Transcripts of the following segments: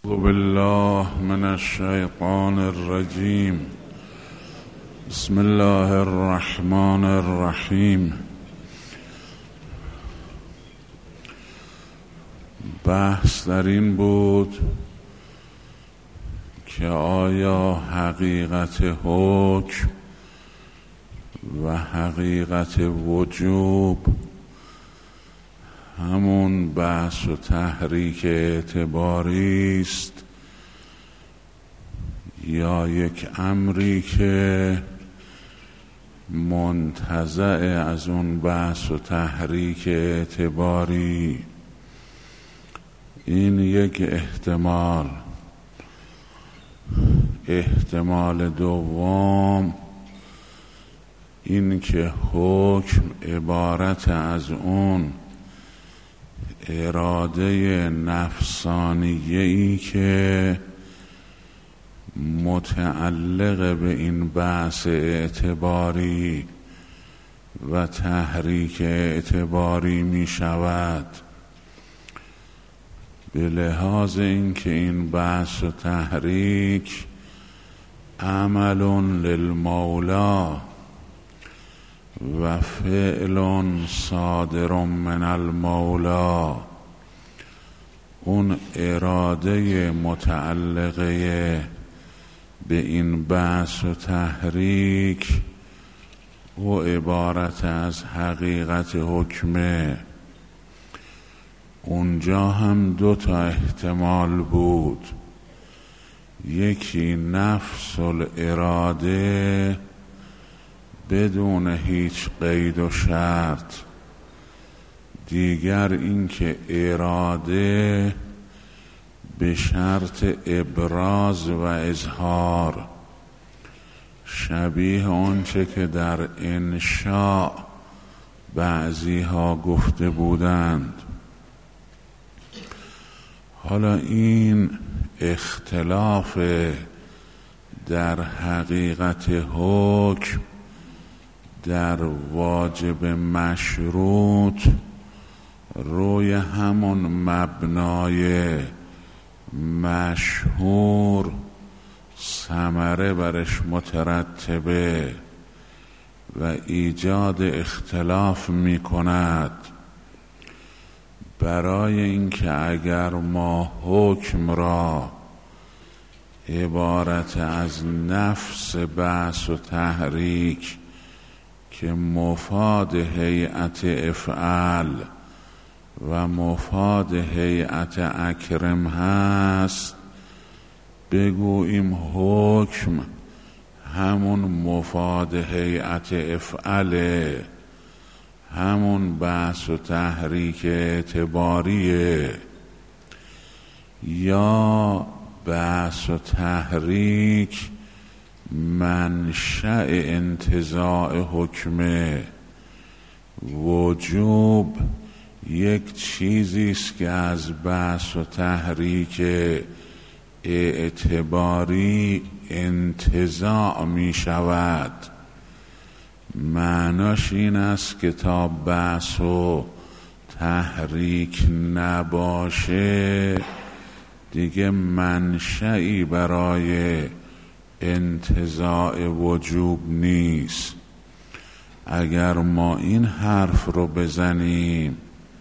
أعوذ بالله من الشيطان الرجيم. بسم الله الرحمن الرحیم. بحث در این بود که آیا حقیقت حکم و حقیقت وجوب همون بحث و تحریک اعتباری است یا یک امری که منتزع از اون بحث و تحریک اعتباری. این یک احتمال دوم این که حکم عبارت از اون اراده نفسانیه‌ای که متعلق به این بحث اعتباری و تحریک اعتباری می شود، به لحاظ اینکه این بحث و تحریک عمل للمولا و فعل صادر من المولا، اون اراده متعلقه به این بحث و تحریک او عبارت از حقیقت حکمه. اونجا هم دو تا احتمال بود، یکی نفس الاراده بدون هیچ قید و شرط، دیگر اینکه اراده به شرط ابراز و اظهار، شبیه آنچه که در انشاء بعضی ها گفته بودند. حالا این اختلاف در حقیقت حکم در واجب مشروط روی همون مبنای مشهور ثمره برش مترتبه و ایجاد اختلاف می کند. برای اینکه اگر ما حکم را عبارت از نفس بحث و تحریک که مفاد هیئت افعال و مفاد هیئت اکرم هست، بگوییم حکم همون مفاد هیئت افعاله، همون بحث و تحریک اعتباریه، یا بحث و تحریک منشأ انتزاع حکمه. وجوب یک چیزی است که از بحث و تحریک اعتباری انتزاع می شود. معناش این است که تا بحث و تحریک نباشه دیگه منشئی برای انتزاع وجوب نیست. اگر ما این حرف رو بزنیم،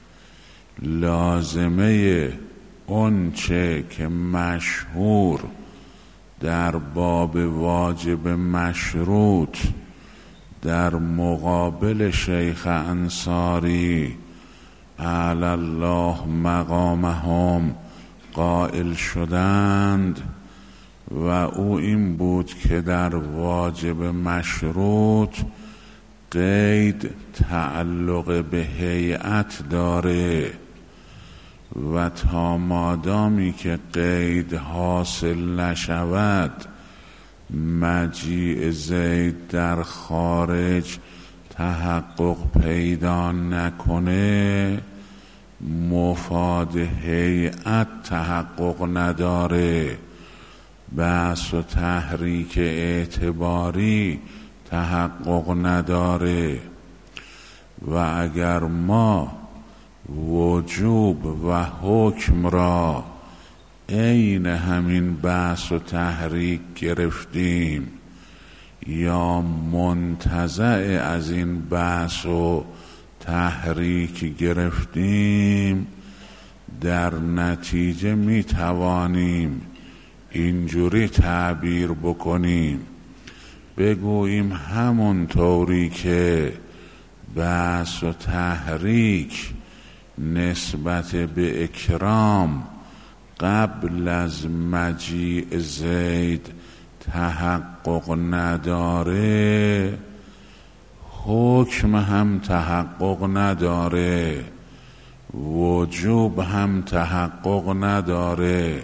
لازمه اون چه که مشهور در باب واجب مشروط در مقابل شیخ انصاری اعلی الله مقامهم قائل شدند و او این بود که در واجب مشروط قید تعلق به هیئت داره و تا مادامی که قید حاصل نشود، مجیء زید در خارج تحقق پیدا نکنه، مفاد هیئت تحقق نداره، بحث و تحریک اعتباری تحقق نداره. و اگر ما وجوب و حکم را عین همین بحث و تحریک گرفتیم یا منتزع از این بحث و تحریک گرفتیم، در نتیجه می توانیم اینجوری تعبیر بکنیم، بگوییم همون طوری که بحث و تحریک نسبت به اکرام قبل از مجیء زید تحقق نداره، حکم هم تحقق نداره، وجوب هم تحقق نداره،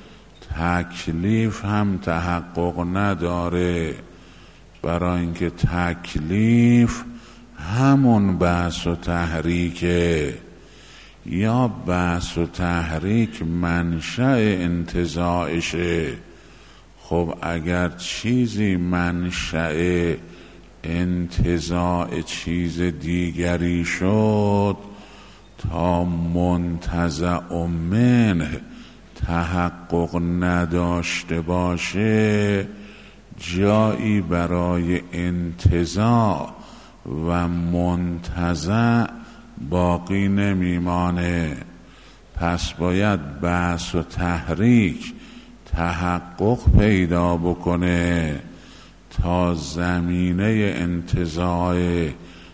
تکلیف هم تحقق نداره. برای اینکه تکلیف همون بحث و تحریکه، یا بحث و تحریک منشأ انتزاعشه. خب اگر چیزی منشأ انتزاع چیز دیگری شد تا منتزع منه تحقق نداشته باشه، جایی برای انتزاع و منتزع باقی نمیمانه. پس باید بحث و تحریک تحقق پیدا بکنه تا زمینه انتزاع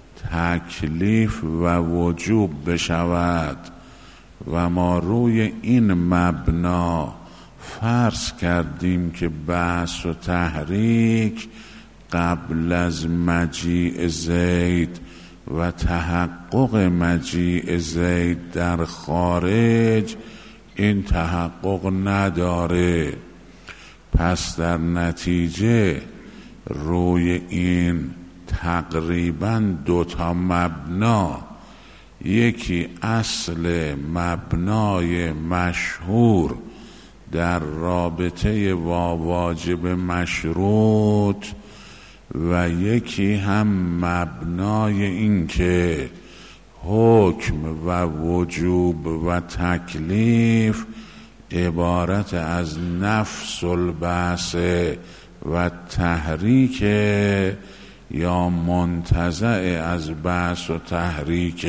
تکلیف و وجوب بشود و ما روی این مبنا فرض کردیم که بحث و تحریک قبل از مجیء زید و تحقق مجیء زید در خارج این تحقق نداره. پس در نتیجه روی این تقریباً دوتا مبنا، یکی اصل مبنای مشهور در رابطه با واجب مشروط و یکی هم مبنای این که حکم و وجوب و تکلیف عبارت از نفس البعث و تحریک یا منتزع از بحث و تحریک.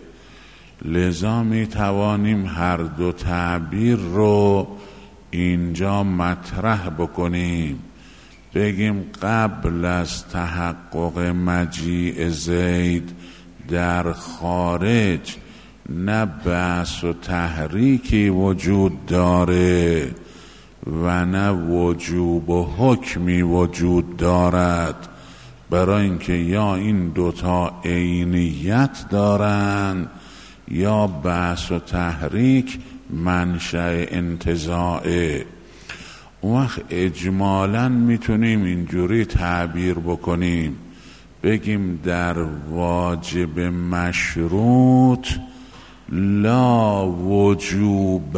لذا می توانیم هر دو تعبیر رو اینجا مطرح بکنیم، بگیم قبل از تحقق مجیء زید در خارج نه بحث و تحریکی وجود داره و نه وجوب و حکمی وجود دارد، برای اینکه یا این دوتا عینیت دارن یا بحث و تحریک منشأ انتزاعه. اون وقت اجمالاً میتونیم اینجوری تعبیر بکنیم، بگیم در واجب مشروط لا وجوب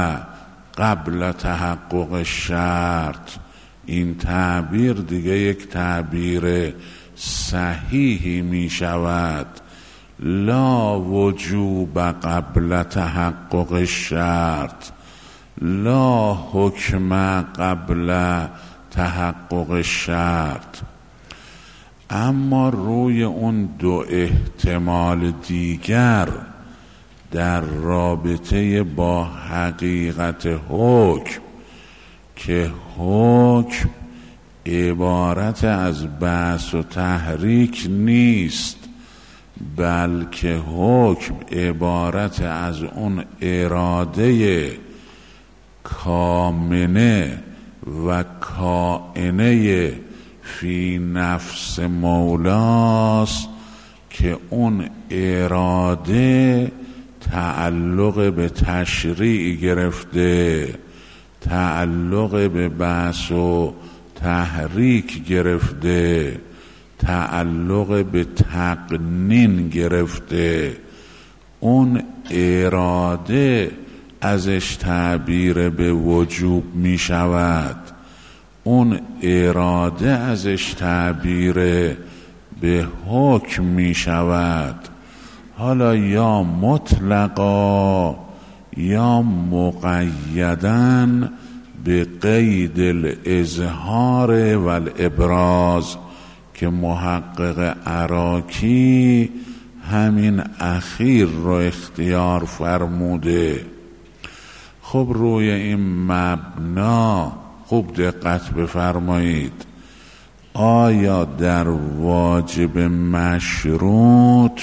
قبل تحقق شرط. این تعبیر دیگه یک تعبیر صحیحی می شود. لا وجوب قبل تحقق شرط، لا حکم قبل تحقق شرط. اما روی اون دو احتمال دیگر در رابطه با حقیقت حکم که حکم عبارت از بحث و تحریک نیست، بلکه حکم عبارت از اون اراده کامنه و کائنه فی نفس مولاست که اون اراده تعلق به تشریع گرفته، تعلق به بحث و تحریک گرفته، تعلق به تقنین گرفته. اون اراده ازش تعبیر به وجوب می شود، اون اراده ازش تعبیر به حکم می شود. حالا یا مطلقا یا مقیدن به قید الاظهار و الابراز که محقق عراقی همین اخیر رو اختیار فرموده. خب روی این مبنا خوب دقت بفرمایید، آیا در واجب مشروط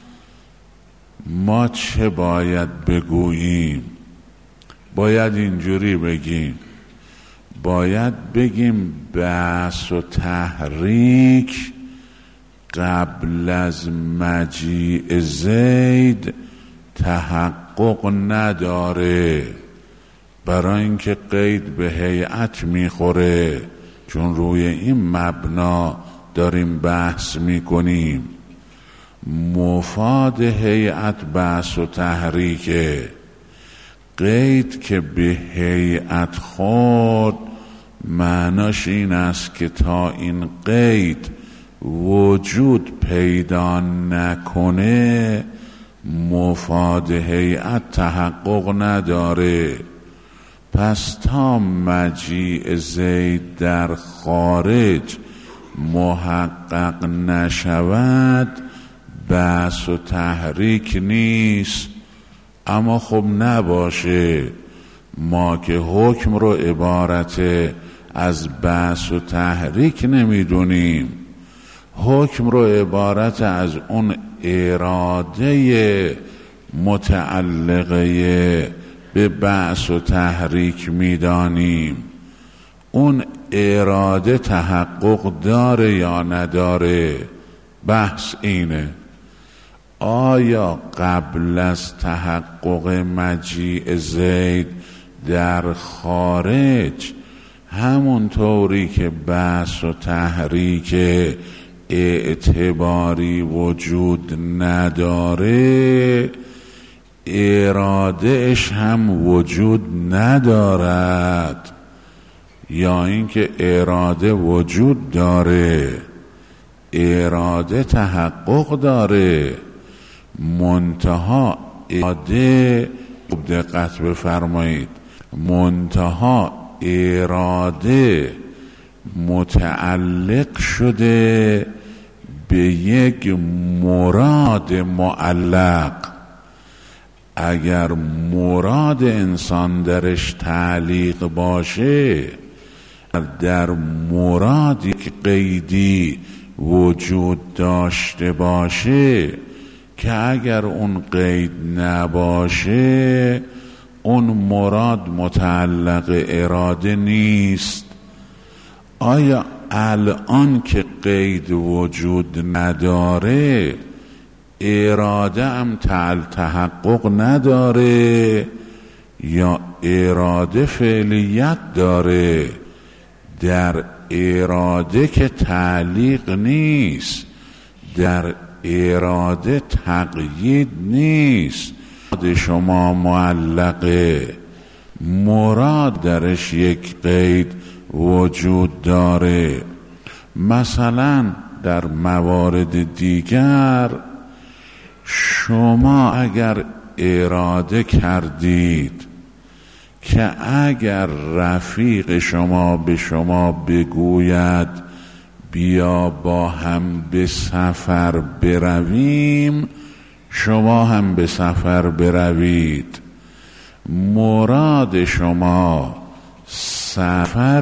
ما چه باید بگوییم؟ باید اینجوری بگیم، باید بگیم بحث و تحریک قبل از مجیء زید تحقق نداره، برای اینکه قید به هیئت میخوره، چون روی این مبنا داریم بحث میکنیم. مفاد هیئت بحث و تحریکه. قید که به هیئت خورد معناش این است که تا این قید وجود پیدا نکنه مفاد هیئت تحقق نداره. پس تا مجیء زید در خارج محقق نشود بحث و تحریک نیست. اما خب نباشه، ما که حکم رو عبارت از بحث و تحریک نمیدونیم، حکم رو عبارت از اون اراده متعلقه به بحث و تحریک میدانیم. اون اراده تحقق داره یا نداره؟ بحث اینه، آیا قبل از تحقق مجیء زید در خارج همونطوری که بحث و تحریک اعتباری وجود نداره ارادهش هم وجود ندارد، یا اینکه اراده وجود داره، اراده تحقق داره، منتها اراده، دقت بفرمایید، منتها اراده متعلق شده به یک مراد معلق. اگر مراد انسان درش تعلیق باشه، در مرادی که قیدی وجود داشته باشه که اگر اون قید نباشه اون مراد متعلق اراده نیست. آیا الان که قید وجود نداره اراده هم تحقق نداره یا اراده فعلیت داره؟ در اراده که تعلیق نیست، در اراده تقیید نیست. مراد شما معلقه، مراد درش یک قید وجود داره. مثلا در موارد دیگر شما اگر اراده کردید که اگر رفیق شما به شما بگوید بیا با هم به سفر برویم، شما هم به سفر بروید. مراد شما سفر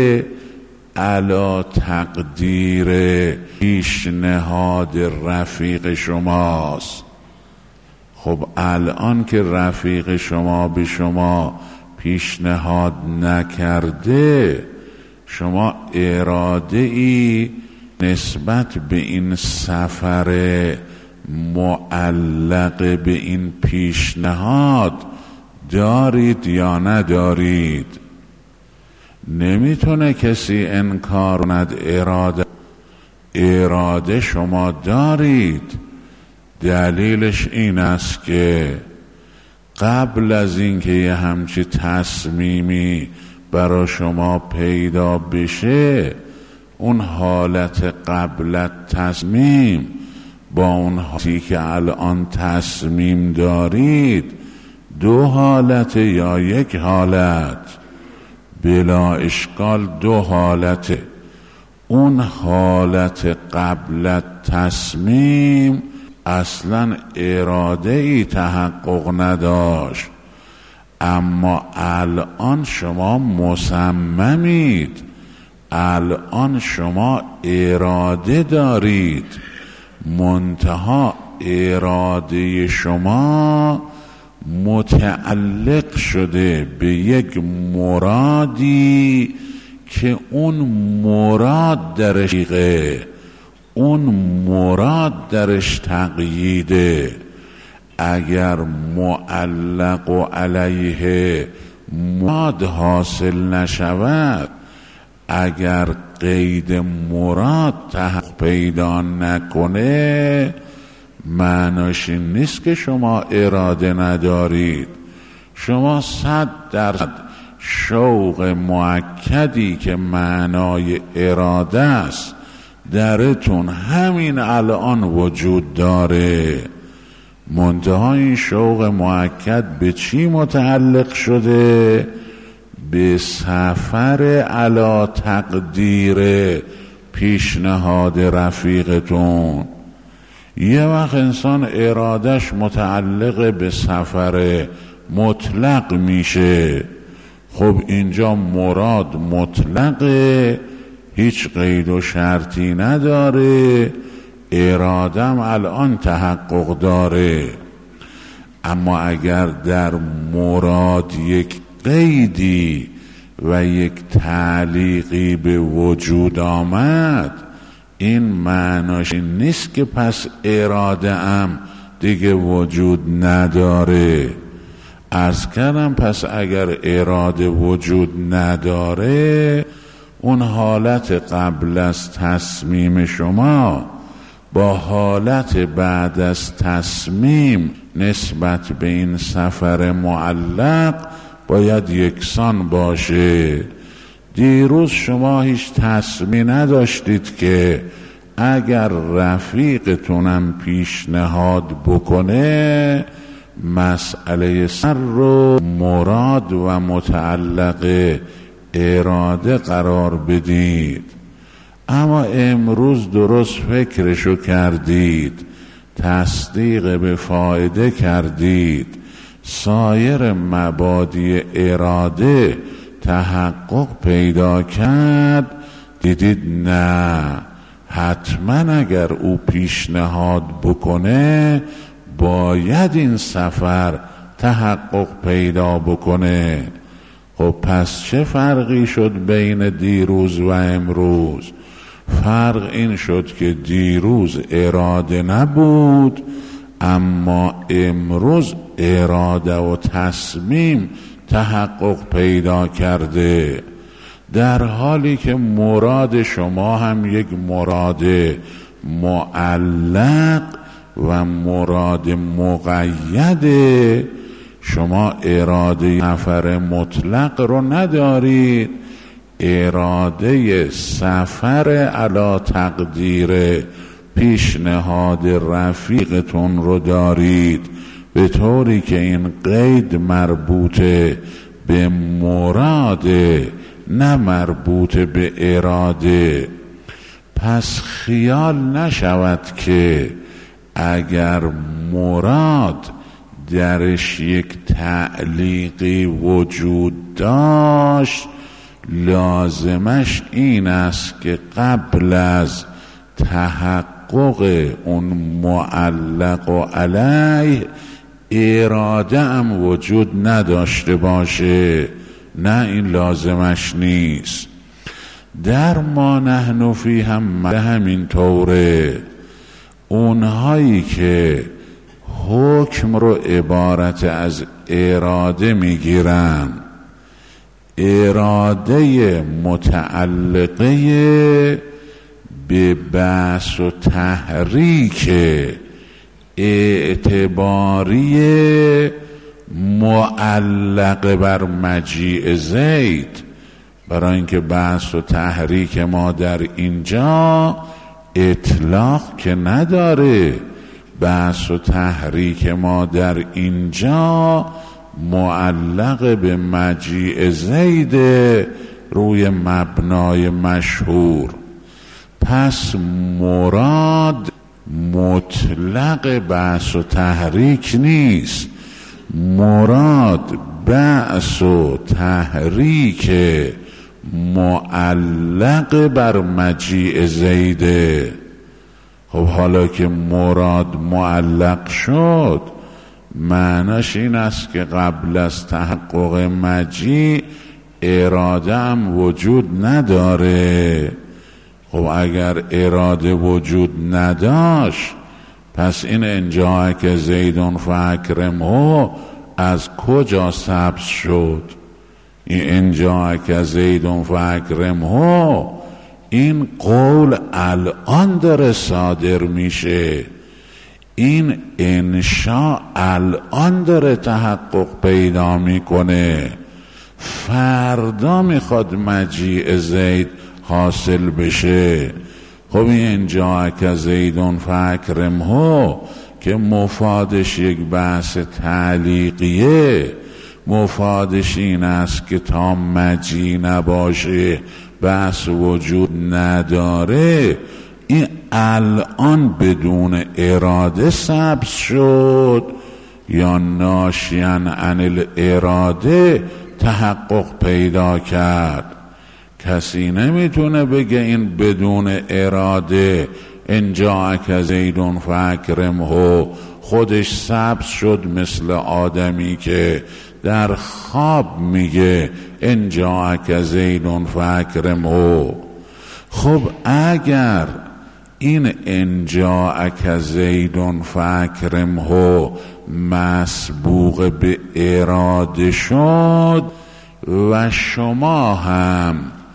علی تقدیر پیشنهاد رفیق شماست. خب الان که رفیق شما به شما پیشنهاد نکرده، شما اراده ای نسبت به این سفر معلق به این پیشنهاد دارید یا ندارید؟ نمیتونه کسی انکار کند اراده شما دارید. دلیلش این است که قبل از اینکه یه همچی تصمیمی برای شما پیدا بشه، اون حالت قبل تصمیم با اون حالتی که الان تصمیم دارید دو حالت یا یک حالت؟ بلا اشکال دو حالته. اون حالت قبل تصمیم اصلا اراده ای تحقق نداشت، اما الان شما مصممید، الان شما اراده دارید، منتها اراده شما متعلق شده به یک مرادی که اون مراد درش اون مراد درش تقییده. اگر معلق و علیه مراد حاصل نشود، اگر قید مراد تحقق پیدا نکنه، معناش این نیست که شما اراده ندارید. شما 100% شوق مؤکدی که معنای اراده است درتون همین الان وجود داره، منتها این شوق مؤکد به چی متعلق شده؟ به سفر علی تقدیر پیشنهاد رفیقتون. یه وقت انسان ارادش متعلق به سفر مطلق میشه. خب اینجا مراد مطلقه، هیچ قید و شرطی نداره، ارادم الان تحقق داره. اما اگر در مراد یک قیدی و یک تعلیقی به وجود آمد، این معناش نیست که پس اراده ام دیگه وجود نداره. عرض کردم پس اگر اراده وجود نداره، اون حالت قبل از تصمیم شما با حالت بعد از تصمیم نسبت به این سفر معلق باید یکسان باشه. دیروز شما هیچ تصمیمی نداشتید که اگر رفیقتونم پیشنهاد بکنه مسئله سر رو مراد و متعلق اراده قرار بدید. اما امروز درست فکرشو کردید، تصدیق به فایده کردید، سایر مبادی اراده تحقق پیدا کرد، دیدید نه، حتما اگر او پیشنهاد بکنه باید این سفر تحقق پیدا بکنه. خب پس چه فرقی شد بین دیروز و امروز؟ فرق این شد که دیروز اراده نبود، اما امروز اراده و تصمیم تحقق پیدا کرده، در حالی که مراد شما هم یک مراد معلق و مراد مقیده. شما اراده سفر مطلق رو ندارید، اراده سفر علی تقدیر پیشنهاد رفیقتون رو دارید، به طوری که این قید مربوط به مراد نه مربوط به اراده. پس خیال نشود که اگر مراد درش یک تعلیقی وجود داشت لازمش این است که قبل از تحقق اون معلق و علیه اراده هم وجود نداشته باشه. نه، این لازمش نیست. در ما نحن فی هم همین طوره. اونهایی که حکم رو عبارت از اراده میگیرن، اراده متعلقه به بحث و تحریک اعتباری معلق بر مجیء زید، برای اینکه بحث و تحریک ما در اینجا اطلاق که نداره، بحث و تحریک ما در اینجا معلق به مجیء زید روی مبنای مشهور. پس مراد مطلق بعث و تحریک نیست، مراد بعث و تحریک معلق بر مجیء زیده. خب حالا که مراد معلق شد، معناش این است که قبل از تحقق مجیء اراده هم وجود نداره. خب اگر اراده وجود نداشت، پس این انجاءک زیدون فاکرمه از کجا ثبت شد؟ این انجاءک زیدون فاکرمه این قول الان داره صادر میشه، این انشاء الان داره تحقق پیدا میکنه، فردا میخواد مجیء زید حاصل بشه. خب این انجاءک زیدون فاکرمه که مفادش یک بحث تعلیقیه، مفادش این است که تا مجیء نباشه بحث وجود نداره، این الان بدون اراده ثبت شد یا ناشیان عن الاراده تحقق پیدا کرد. کسی نمیتونه بگه این بدون اراده انجاءک زیدون فاکرمه خودش ثبت شد، مثل آدمی که در خواب میگه انجاءک زیدون فاکرمه. خب اگر این انجاءک زیدون فاکرمه مسبوق به اراده شد و شما هم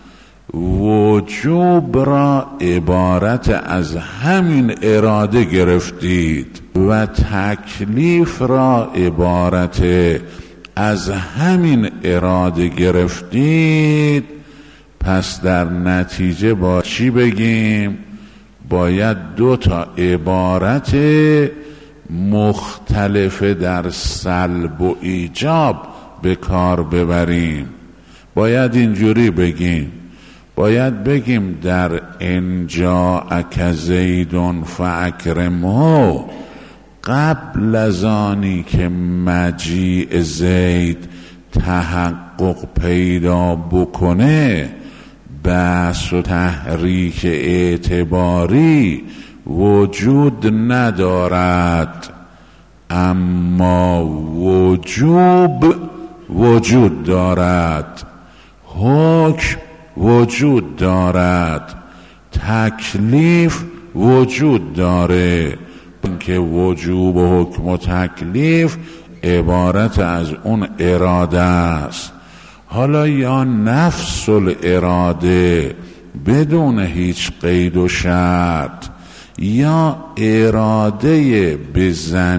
وجوب را عبارت از همین اراده گرفتید و تکلیف را عبارت از همین اراده گرفتید، پس در نتیجه با چی بگیم؟ باید دو تا عبارت مختلف در سلب و ایجاب به کار ببریم. باید اینجوری بگیم، باید بگیم در انجاءک زیدون فاکرمه قبل از آنی که مجیء زید تحقق پیدا بکنه بحث و تحریک اعتباری وجود ندارد، اما وجوب وجود دارد، حکم وجود دارد، تکلیف وجود داره، که وجوب و حکم و تکلیف عبارت از اون اراده است. حالا یا نفس الاراده بدون هیچ قید و شرط، یا اراده به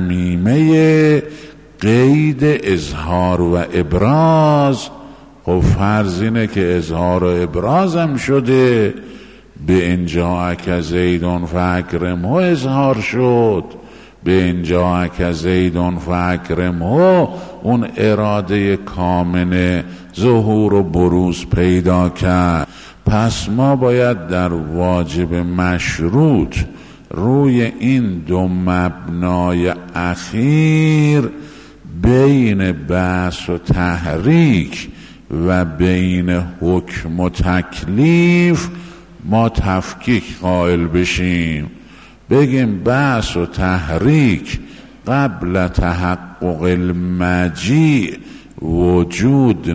ضمیمه قید اظهار و ابراز. خب فرض اینه که اظهار و ابراز هم شده، به انجاءک زیدون فاکرمه اظهار شد، به انجاءک زیدون فاکرمه اون اراده کامنه ظهور و بروز پیدا کرد. پس ما باید در واجب مشروط روی این دو مبنای اخیر بین بحث و تحریک و بین حکم و تکلیف ما تفکیک قائل بشیم، بگیم بحث و تحریک قبل تحقق المجیء وجود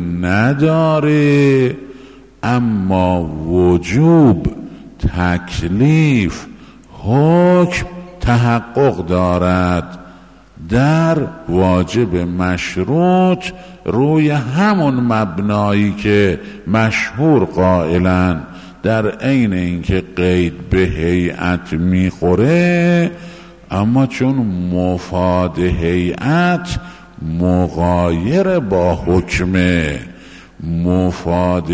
نداره، اما وجوب، تکلیف، حکم تحقق دارد. در واجب مشروط روی همون مبنایی که مشهور قائلن، در عین اینکه قید به هیئت میخوره، اما چون مفاد هیئت مغایر با حکمه، مفاد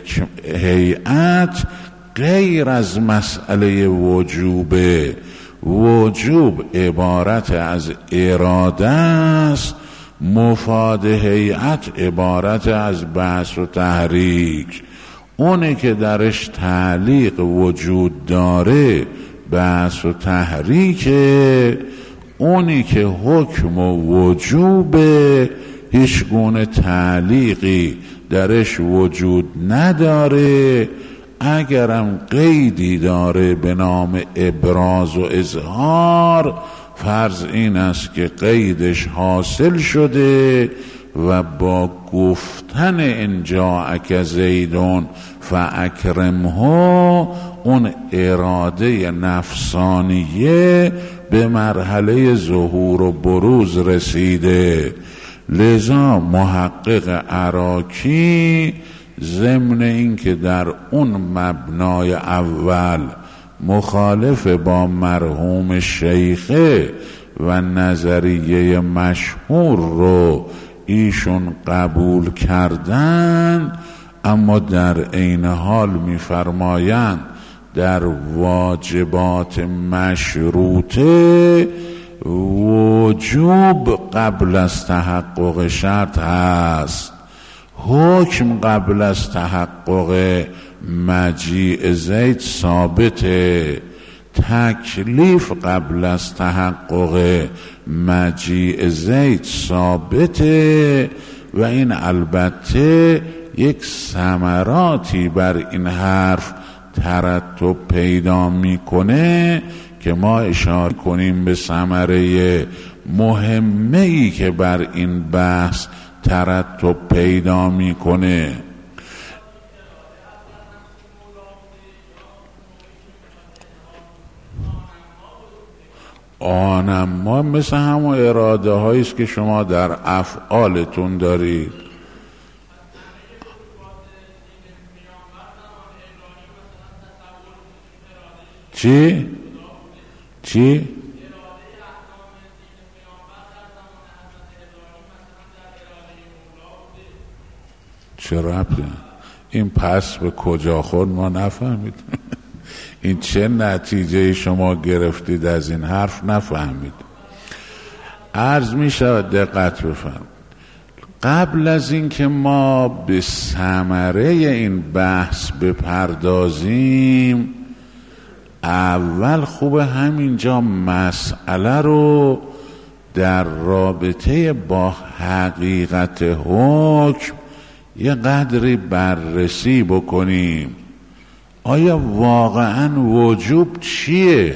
هیئت غیر از مسئله وجوبه، وجوب عبارت از اراده است، مفاد هیئت عبارت از بحث و تحریک. اونی که درش تعلیق وجود داره بحث و تحریکه، اونی که حکم و وجوب هیچ گونه تعلیقی درش وجود نداره. اگرم قیدی داره به نام ابراز و اظهار، فرض این است که قیدش حاصل شده و با گفتن ان جاءک زیدون فاکرمه اون اراده نفسانیه به مرحله ظهور و بروز رسیده. لذا محقق عراقی ضمن این که در اون مبنای اول مخالف با مرحوم شیخه و نظریه مشهور رو ایشون قبول کردن، اما در عین حال می‌فرمایند در واجبات مشروطه وجوب قبل از تحقق شرط هست، حکم قبل از تحقق مجیء زید ثابته، تکلیف قبل از تحقق مجیء زید ثابته. و این البته یک ثمراتی بر این حرف ترتب پیدا میکنه که ما اشاره کنیم به ثمره مهمه‌ای که بر این بحث ترتب پیدا میکنه. آنما مثل همون اراده هاییست که شما در افعالتون دارید. چی؟ چه ربطه؟ این پس به کجا خورد ما نفهمید. این چه نتیجه شما گرفتید از این حرف نفهمید. عرض می شود دقت بفرمایید. قبل از این که ما به ثمره این بحث بپردازیم، اول خوبه همینجا مسئله رو در رابطه با حقیقت حکم یه قدری بررسی بکنیم. آیا واقعا وجوب چیه؟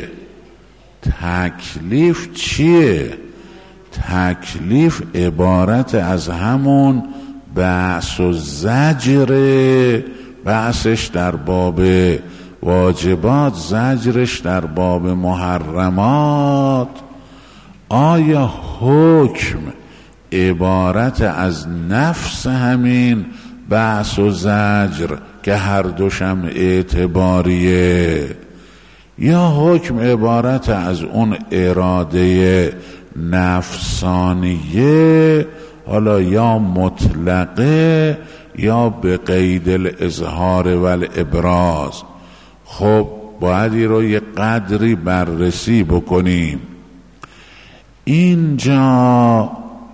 تکلیف چیه؟ تکلیف عبارت از همون بحث و زجره، بحثش در باب واجبات، زجرش در باب محرمات. آیا حکم عبارت از نفس همین بحث و زجر که هر دوشم اعتباریه، یا حکم عبارت از اون اراده نفسانیه، حالا یا مطلقه یا به قید الاظهار و الابراز؟ خب باید این رو یه قدری بررسی بکنیم. اینجا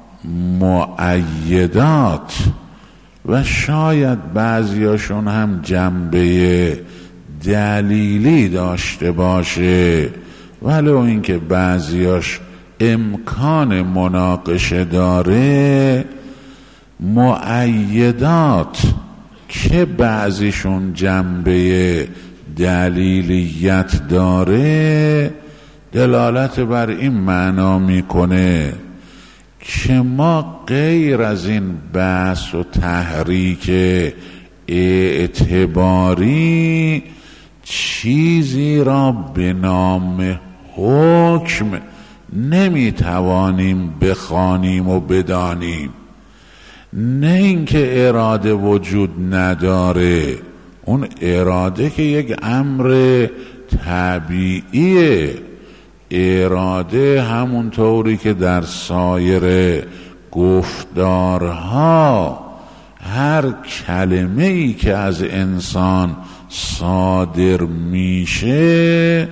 مؤیدات و شاید بعضیاشون هم جنبه دلیلی داشته باشه، ولو اینکه بعضیاش امکان مناقشه داره، مؤیدات که بعضیشون جنبه دلیلیت داره دلالت بر این معنا میکنه که ما غیر از این بحث و تحریک اعتباری چیزی را به نام حکم نمیتوانیم بخوانیم و بدانیم. نه اینکه اراده وجود نداره، اون اراده که یک امر طبیعیه. اراده همون طوری که در سایر گفتارها هر کلمه‌ای که از انسان صادر میشه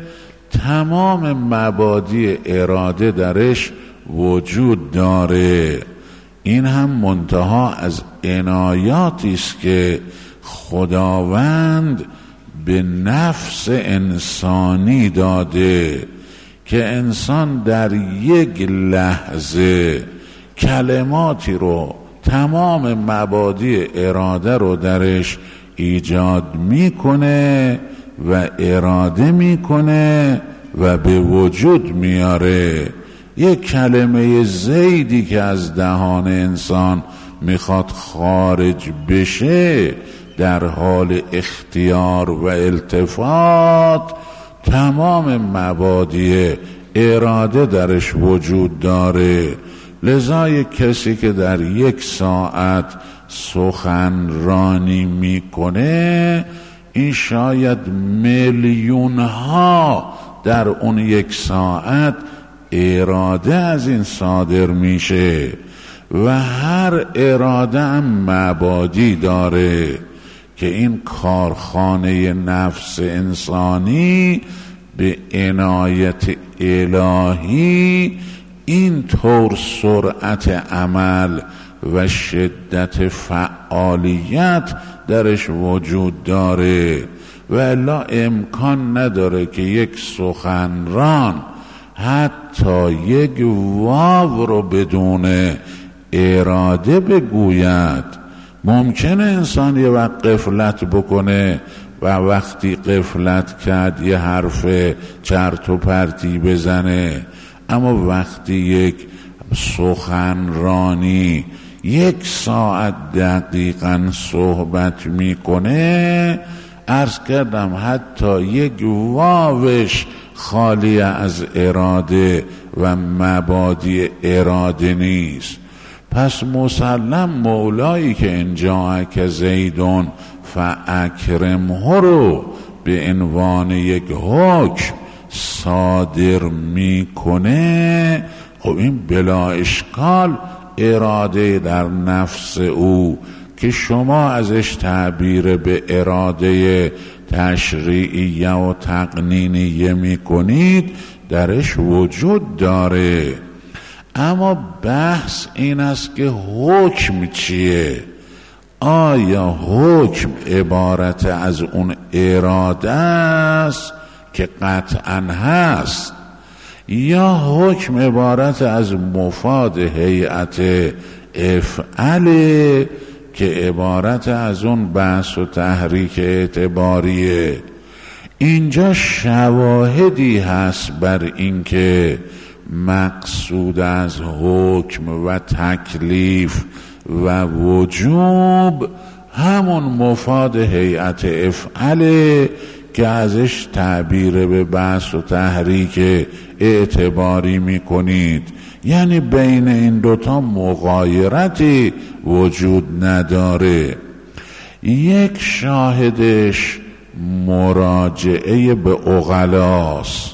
تمام مبادی اراده درش وجود داره. این هم منتها از عنایاتی است که خداوند به نفس انسانی داده که انسان در یک لحظه کلماتی رو، تمام مبادی اراده رو درش ایجاد میکنه و اراده میکنه و به وجود میاره. یک کلمه زیدی که از دهان انسان میخواد خارج بشه، در حال اختیار و التفات تمام مبادی اراده درش وجود داره. لذا یک کسی که در 1 ساعت سخنرانی میکنه، این شاید میلیون ها در اون 1 ساعت اراده از این صادر میشه و هر اراده هم مبادی داره که این کارخانه نفس انسانی به عنایت الهی این طور سرعت عمل و شدت فعالیت درش وجود داره و الا امکان نداره که یک سخنران حتی یک واو رو بدون اراده بگوید. ممکنه انسان یه وقت غفلت بکنه و وقتی غفلت کرد یه حرف چرت و پرتی بزنه، اما وقتی یک سخنرانی 1 ساعت دقیقاً صحبت میکنه، عرض کردم حتی یک واوش خالی از اراده و مبادی اراده نیست. پس مسلم مولایی که انجاک زیدون فاکرمه رو به عنوان یک حکم صادر میکنه، خب این بلا اشکال اراده در نفس او که شما ازش تعبیر به اراده تشریعیه و تقنینیه میکنید درش وجود داره. اما بحث این است که حکم چیه؟ آیا حکم عبارت از اون اراده است که قطعاً هست، یا حکم عبارت از مفاد هیئت افعله که عبارت از اون بحث و تحریک اعتباریه؟ اینجا شواهدی هست بر اینکه مقصود از حکم و تکلیف و وجوب همون مفاد هیئت افعله که ازش تعبیر به بحث و تحریک اعتباری میکنید. یعنی بین این دوتا مغایرتی وجود نداره. یک شاهدش مراجعه به عقلاست.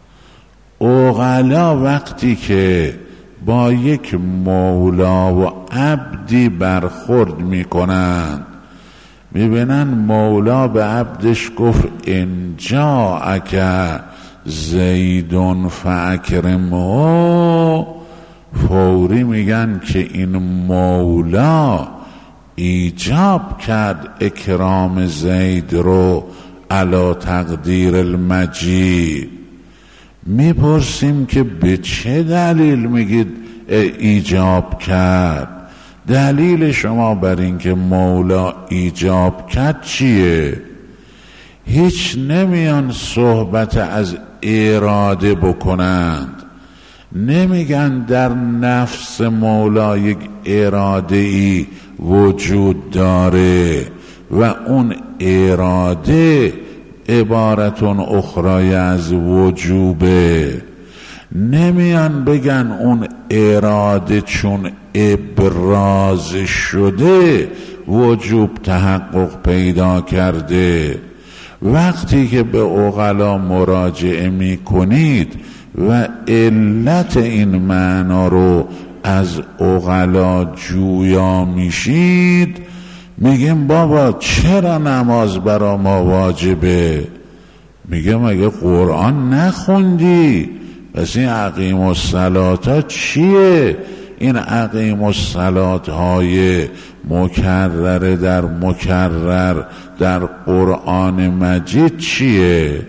عقلا وقتی که با یک مولا و عبدی برخورد میکنند، میبینن مولا به عبدش گفت ان جاءک زیدون فاکرمه، فوری میگن که این مولا ایجاب کرد اکرام زید رو علی تقدیر المجید. میپرسیم که به چه دلیل میگید ایجاب کرد؟ دلیل شما بر اینکه مولا ایجاب کرد چیه؟ هیچ نمیان صحبت از اراده بکنند، نمیگن در نفس مولا یک اراده ای وجود داره و اون اراده عبارتون اخرای از وجوبه. نمیان بگن اون اراده چون ابراز شده وجوب تحقق پیدا کرده. وقتی که به عقلا مراجعه می کنید و علت این معنا رو از عقلا جویا میشید، میگیم بابا چرا نماز برا ما واجبه؟ میگه مگه قرآن نخوندی؟ پس این اقیم الصلاة چیه؟ این اقیم الصلات های مکرر در مکرر در قرآن مجید چیه؟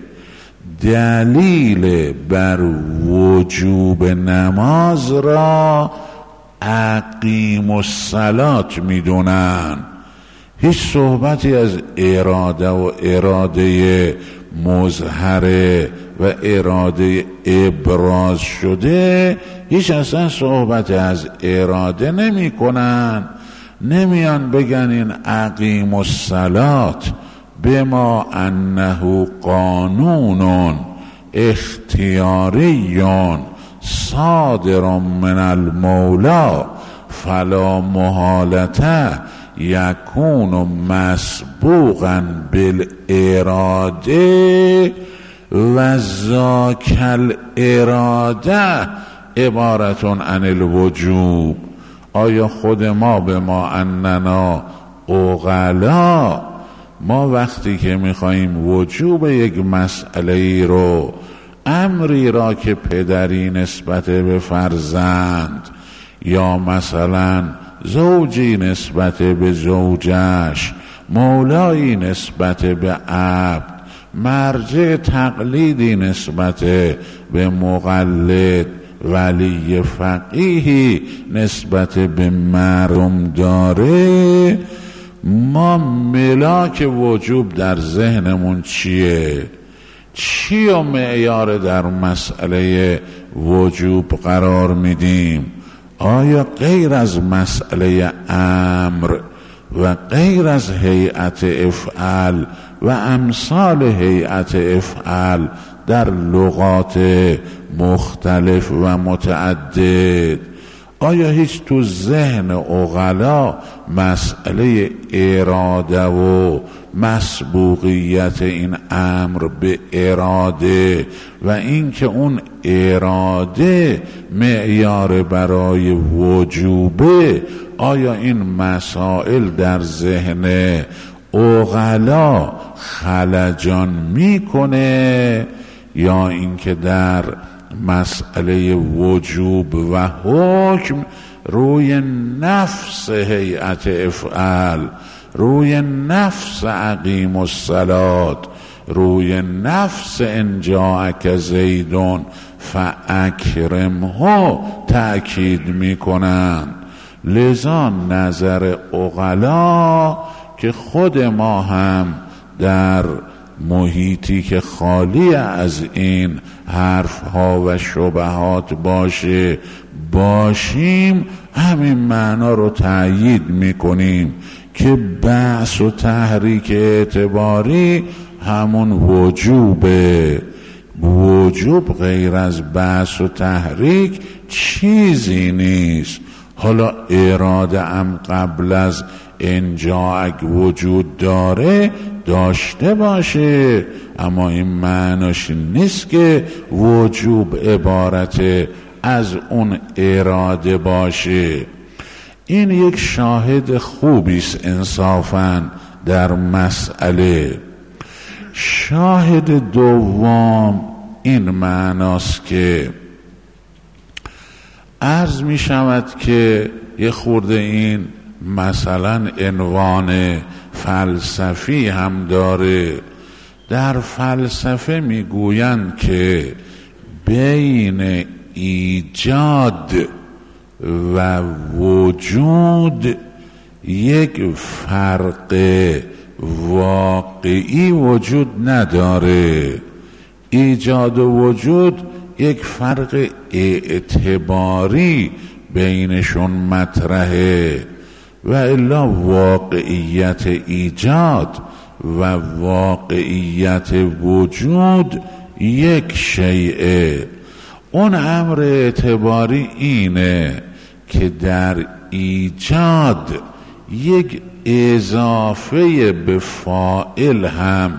دلیل بر وجوب نماز را اقیم الصلات میدونن. هیچ صحبتی از اراده و اراده مظهره و اراده ابراز شده هیچ اصلا صحبت از اراده نمی کنن. نمیان بگن این اقیم الصلات بما انه قانون اختیاری صادر من المولا فلا محالته یکون مسبوقا بالاراده و ذاک الاراده عبارت عن الوجوب. آیا خود ما به ما اننا عقلا، ما وقتی که میخواییم وجوب یک مسئله ای رو، امری را که پدری نسبت به فرزند یا مثلا زوجی نسبت به زوجش، مولایی نسبت به عبد، مرجع تقلیدی نسبت به مقلد، ولی فقیهی نسبت به مردم داره، ما ملاک وجوب در ذهنمون چیه؟ چی و معیار در مسئله وجوب قرار میدیم؟ آیا غیر از مسئله امر و غیر از هیئت افعال و امثال هیئت افعال در لغات مختلف و متعدد، آیا هیچ تو ذهن عقلا مسئله اراده و مسبوقیت این امر به اراده و اینکه اون اراده معیار برای وجوبه، آیا این مسائل در ذهن عقلا خلجان میکنه یا اینکه در مسئله وجوب و حکم روی نفس هیئت افعال، روی نفس اقیم الصلات، روی نفس ان جاءک زیدون فاکرمه تأکید میکنن. لذا نظر عقلا که خود ما هم در محیطی که خالی از این حرفها و شبهات باشیم، همین معنا رو تأیید میکنیم که بحث و تحریک اعتباری همون وجوبه. وجوب غیر از بحث و تحریک چیزی نیست. حالا اراده ام قبل از انجاء وجود داشته باشه، اما این معناش نیست که وجوب عبارت از اون اراده باشه. این یک شاهد خوبی است انصافاً در مسئله. شاهد دوم این معناست که عرض می شود که یه خورده این مثلا عنوان فلسفی هم داره. در فلسفه می گویند که بین ایجاد و وجود یک فرق واقعی وجود نداره. ایجاد و وجود یک فرق اعتباری بینشون مطرحه، و الا واقعیت ایجاد و واقعیت وجود یک شیء. اون امر اعتباری اینه که در ایجاد یک اضافه به فاعل هم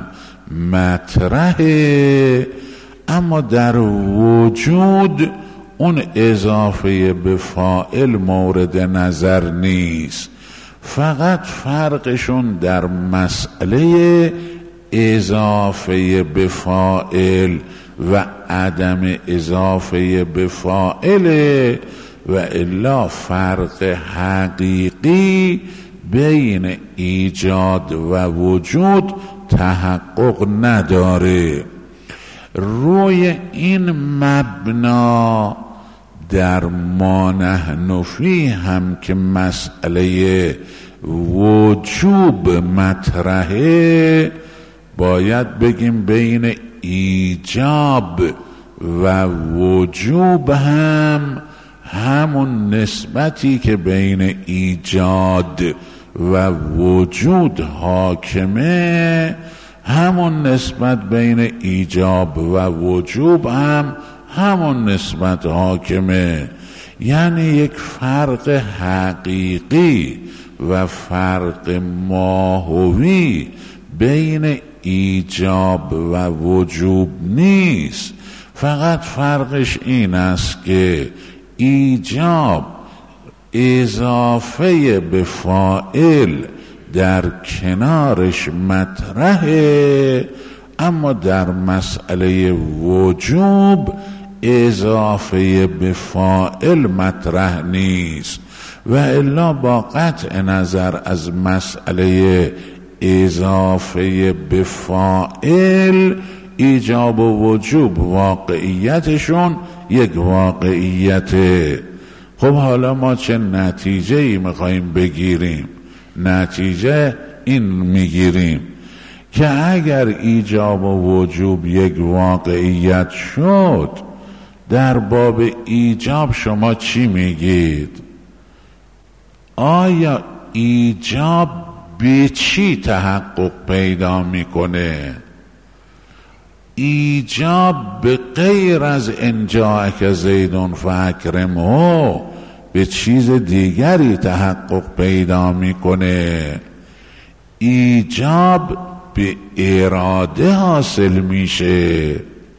مطرحه، اما در وجود اون اضافه به فاعل مورد نظر نیست. فقط فرقشون در مسئله اضافه به فاعل و عدم اضافه به فاعل، و الا فرق حقیقی بین ایجاد و وجود تحقق نداره. روی این مبنا در ما نحن فیه هم که مسئله وجوب مطرحه، باید بگیم بین ایجاب و وجوب هم همون نسبتی که بین ایجاد و وجود حاکمه، همون نسبت بین ایجاب و وجوب هم همون نسبت حاکمه. یعنی یک فرق حقیقی و فرق ماهوی بین ایجاب و وجوب نیست. فقط فرقش این است که ایجاب اضافه به فاعل در کنارش مطرحه، اما در مسئله وجوب اضافه به فاعل مطرح نیست. و الا با قطع نظر از مسئله اضافه به فاعل، ایجاب و وجوب واقعیتشون یک واقعیته. خب حالا ما چه نتیجه ای میخواییم بگیریم؟ نتیجه این میگیریم که اگر ایجاب و وجوب یک واقعیت شد، در باب ایجاب شما چی میگید؟ آیا ایجاب به چی تحقق پیدا میکنه؟ ایجاب به غیر از ان جاءک زید فاکرمه به چیز دیگری تحقق پیدا میکنه. ایجاب به اراده حاصل میشه،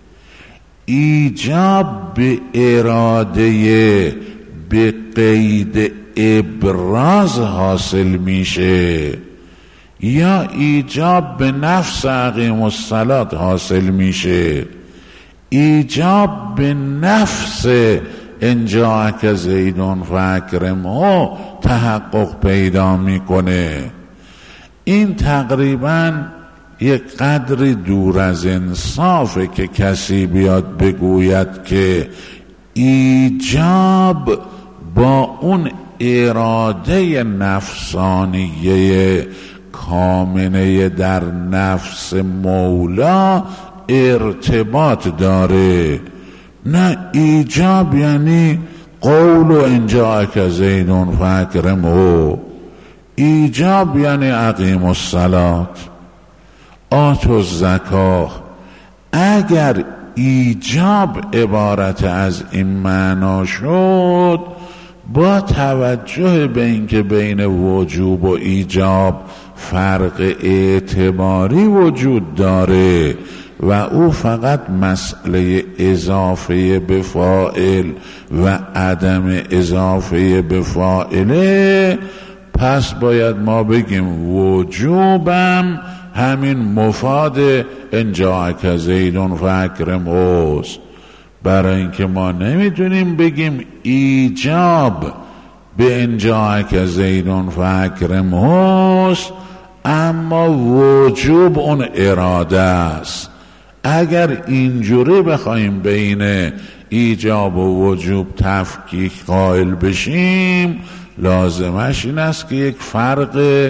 ایجاب به اراده به قید ابراز حاصل میشه، یا ایجاب به نفس اقیم الصلاة حاصل میشه. ایجاب به نفس ان جاءک زید فاکرمه تحقق پیدا میکنه. این تقریبا یک قدری دور از انصافه که کسی بیاد بگوید که ایجاب با اون اراده نفسانیه کامنه در نفس مولا ارتباط داره. نه، ایجاب یعنی قول ان جاءک زید فاکرمه، ایجاب یعنی اقیم الصلاة، آتوا الزکاة. اگر ایجاب عبارت از این معنا شد، با توجه به اینکه بین وجوب و ایجاب فرق اعتباری وجود داره و او فقط مسئله اضافه به فاعل و عدم اضافه به فاعله، پس باید ما بگیم وجوبم همین مفاد ان جاءک زید فاکرمه است. برای اینکه ما نمیتونیم بگیم ایجاب به ان جاءک زید فاکرمه است، اما وجوب اون اراده است. اگر اینجوری بخوایم بین ایجاب و وجوب تفکیک قائل بشیم، لازمش این است که یک فرق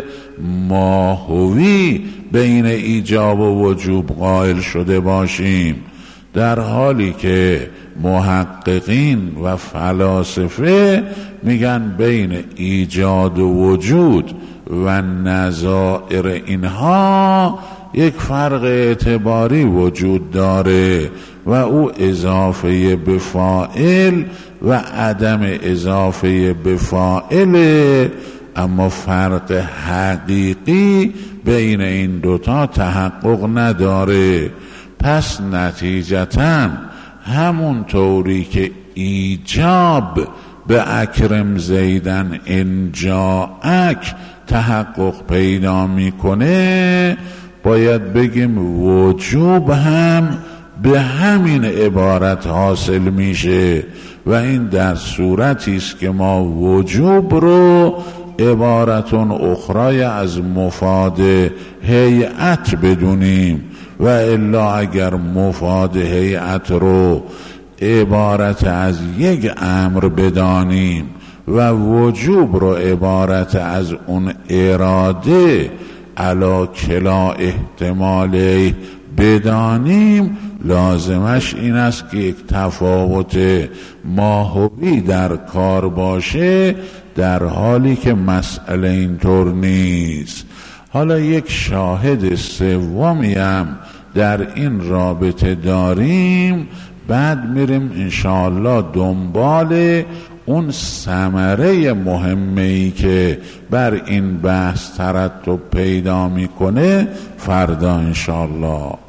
ماهوی بین ایجاب و وجوب قائل شده باشیم، در حالی که محققین و فلاسفه میگن بین ایجاد و وجود و نظائر اینها یک فرق اعتباری وجود داره و او اضافه به فاعل و عدم اضافه به فاعل، اما فرق حقیقی بین این دوتا تحقق نداره. پس نتیجتاً همون طوری که ایجاب به اکرم زیدن ان جاءک تحقق پیدا میکنه، باید بگیم وجوب هم به همین عبارت حاصل میشه و این در صورتی است که ما وجوب رو عبارتون اخرای از مفاد هیئت بدونیم و الا اگر مفاد هیئت رو عبارت از یک امر بدانیم و وجوب رو عبارت از اون اراده علا کلا احتماله بدانیم، لازمش این است که یک تفاوت ماهوی در کار باشه، در حالی که مسئله اینطور نیست. حالا یک شاهد سومی هم در این رابطه داریم، بعد میریم انشاءالله دنبال اون ثمره مهمه‌ای که بر این بحث ترتب پیدا میکنه فردا انشاءالله.